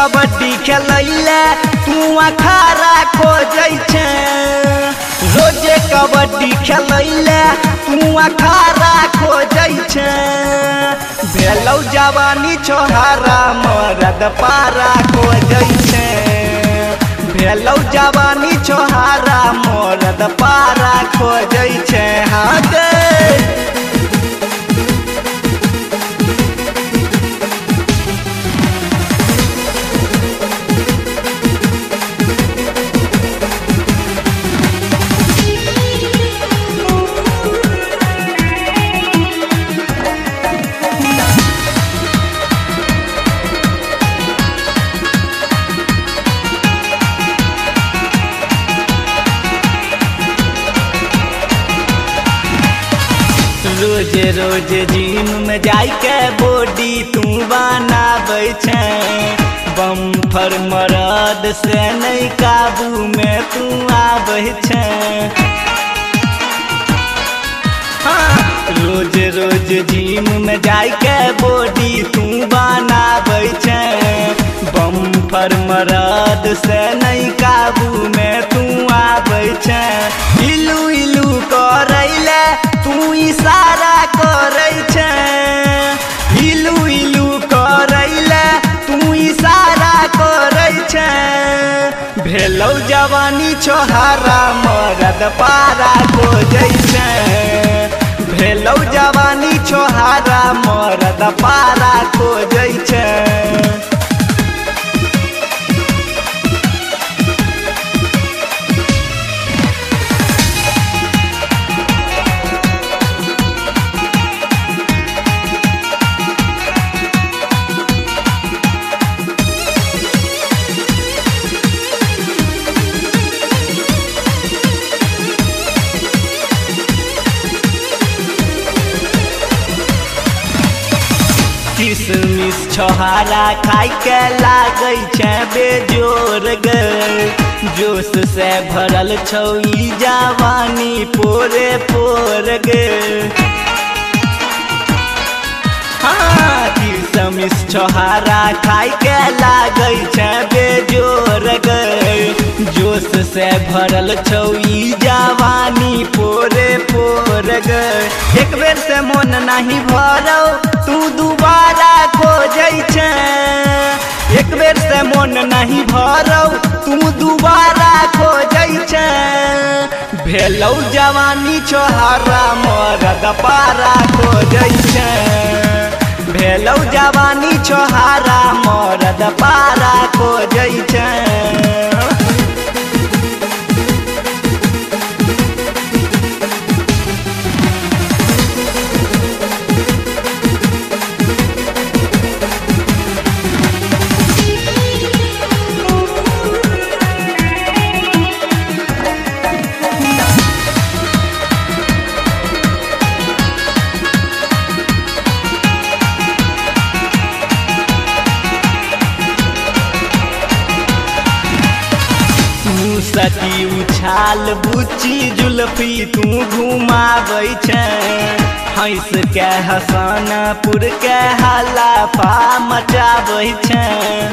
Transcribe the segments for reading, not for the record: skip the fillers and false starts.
कबड्डी खेलैले तू अखाड़ा खोजै छै। रोजे कबड्डी खेलैले तू अखाड़ा खोजै छै। भेलौ जवानी छोहारा मरद पारा खोजै छै। भेलौ जवानी छोहारा मरद पारा खोजै छै। हाँ गे रोज रोज जिम में जाके बॉडी तू बनाबै छै। बम्फर मरद से नहीं काबू में तू आबै छै। हाँ रोज रोज जिम में जाके बॉडी तू बनाबै छै। बम्फर मरद से नहीं काबू में तू आबै छै। इलू इलू करैले तू इशारा करै छै। इलू इलू करैले तू इशारा करै छै। भेलौ जवानी छोहारा मरद पारा खोजै छै। भेलौ जवानी छोहारा मरद पारा खोजै छै। किसमिस छोहारा खाई के लागै छै बेजोर गे। जोश से भरल छौ ई जवानी पोरे पोर गे। हाँ किसमिस छोहारा खाई के लागै छै बेजोर गे। जोश से भरल छौ ई जवानी पोरे पोर गे। एक बेर से मन नहीं भरौ तू दोबारा खोजै छै। एक बेर से मन नहीं भरौ तू दोबारा खोजै छै। भेलौ जवानी छोहारा मरद पारा खोजै छै। भेलौ जवानी छोहारा मरद पारा खोजै छै। सती उछाल बुच्ची जुल्फी तू घुमाबै छै। हंस के हसनपुर के हल्ला पा मचाबै छै।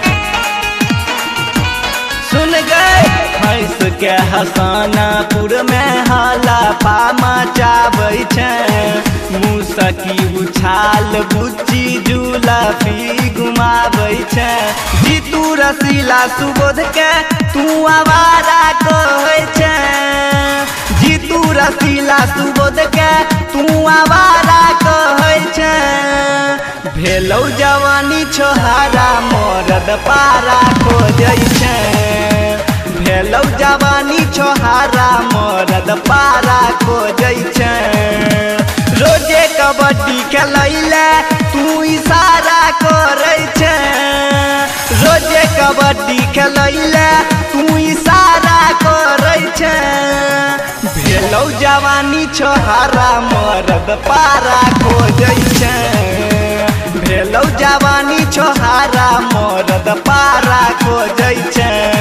सुन गए हंस के हसनपुर में हल्ला पा मचाबै छै। मुसकी उछाल बुच्ची जुल्फी घुमाबै छै। जीतू रसीला सुबोध के तू आवारा कहै छै। जीतू रसीला सुबोध के तू आवारा कहै छै। भेलौ जवानी छोहारा मरद पारा खोजै छै। भेलौ जवानी छोहारा मरद पारा खोजै छै। रोजे कबड्डी खेलैले तू इशारा करै छै। रोजे कबड्डी खेलैले तू इशारा करै छै। भेलौ जवानी छोहारा मरद पारा खोजै छै। भेलौ जवानी छोहारा मरद पारा खोजै छै।